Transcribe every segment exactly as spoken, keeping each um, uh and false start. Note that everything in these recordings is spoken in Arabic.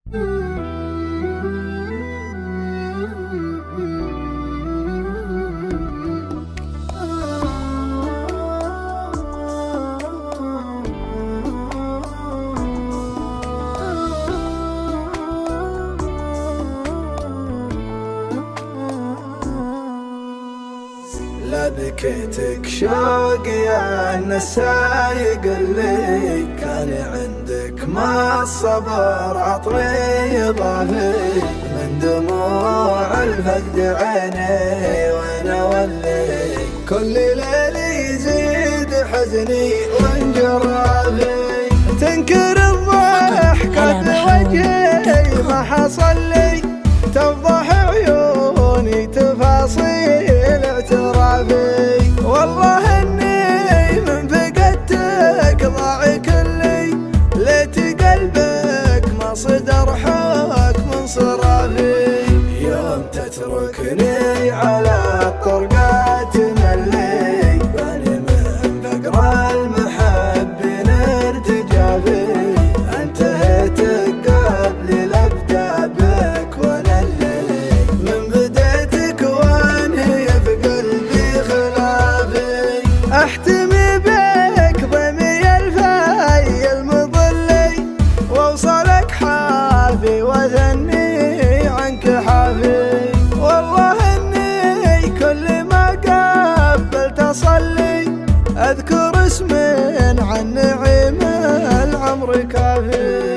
لبكيتك شوق يا النسايق اللي كان عندك ما الصبر عطري ضافي من دموع الفقد عيني وانا ولي كل ليل يزيد حزني وانجرافي تنكر الضحكة بوجهي ما حصل لي تفضح عيوني تفاصيل اعترافي والله اني من فقدتك ضاع كلي ليت قلبك ما صدر حكم صرافي يوم تتركني على الطرقات ملي باني من فقر المحبين ارتجافي انتهيت قبل لابدا بك وانا اللي من بديتك وانهي في قلبي خلافي احتمي بك ضمي الفاي المظلي واوصلك حافي واثني عنك حافي والله اني كل ما قبلت اصلي اذكر اسم عن نعيم العمر كافي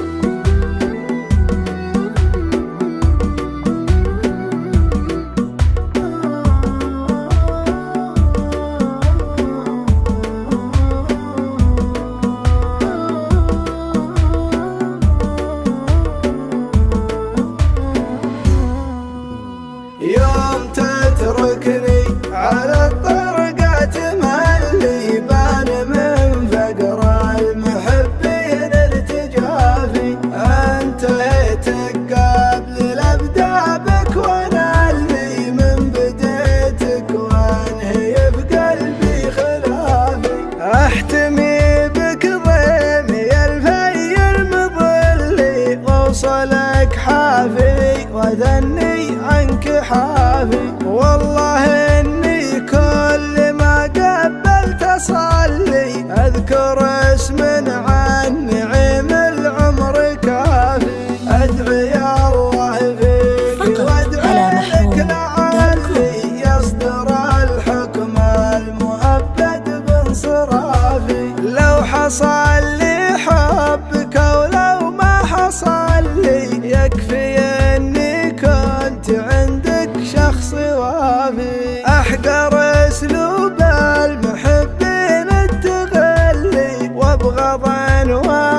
يوم تتركني على الطرقات مهلي بان من فقر المحبين ارتجافي انتهيتك قبل الابدا بك وانا اللي من بديتك وانهي في قلبي خلافي احتمي بك ضيمي الفي المظلي واوصلك حافي واذني عنك حافي والله اني كل ما قبلت اصلي اذكر اسم عن نعيم العمر كافي ادعي يا الله فيك وادعي لك لعلي يصدر الحكم المؤبد بانصرافي لو حصل لي حبك ولو ما حصل لي يكفي اني كنت عندك شخص وافي احقر اسلوب المحبين التغلي وابغض انواع